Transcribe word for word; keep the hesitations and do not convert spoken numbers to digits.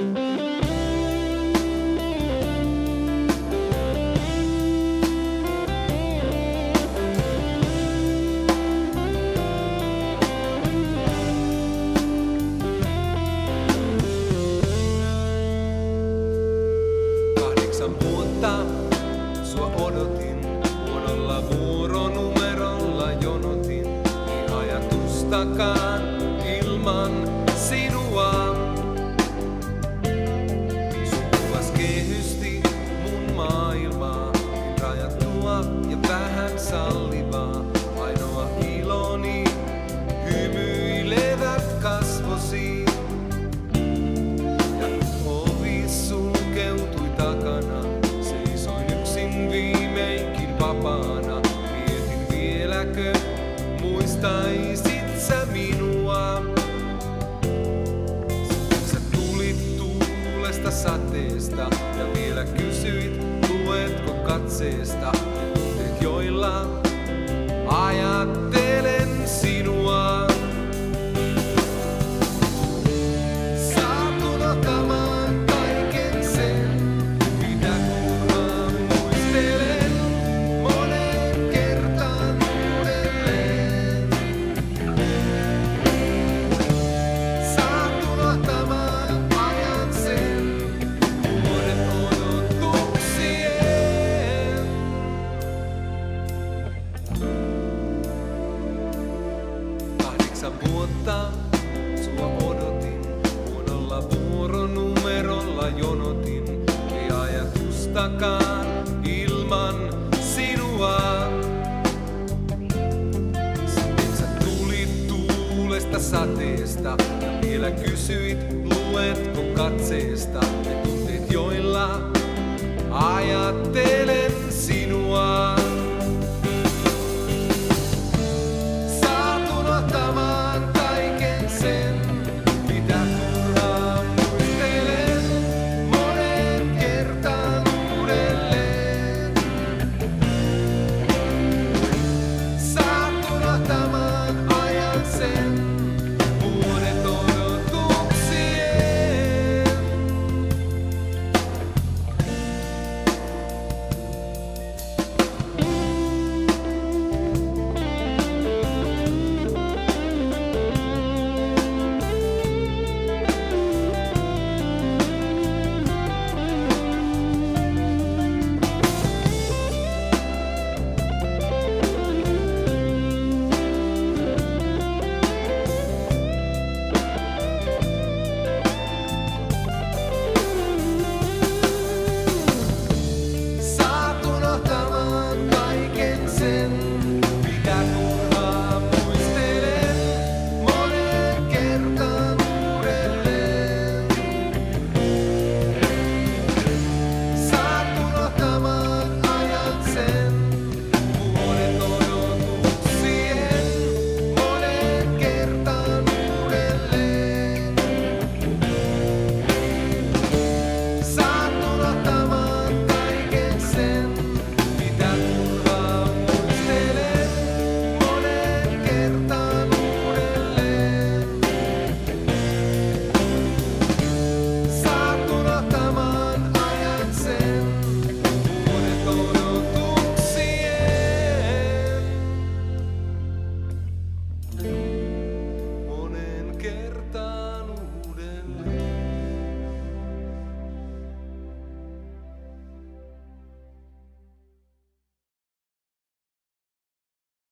Vuotta sua odotin, huonolla vuoronumerolla jonotin, ei ajatustakaan ilman sinua. Sun kuvas kehysti mun maailmaa, niin rajattua ja vähän sallivaa. Ainoa iloni, hymyilevät kasvosi. Ja kun ovi sulkeutui takana, seisoin yksin viimeinkin vapaana. Mietin vieläkö, muistaisit sä minua? Sitten sä tulit tuulesta sateesta ja vielä kysyit, luetko katseesta. Ne tunteet, joilla ajattelen sinua. Vuotta sua odotin, huonolla vuoronumerolla jonotin, ei ajatustakaan ilman sinua. Sitten sä tulit tuulesta sateesta ja vielä kysyit, luetko katseesta. Ne tunteet, joilla ajattelen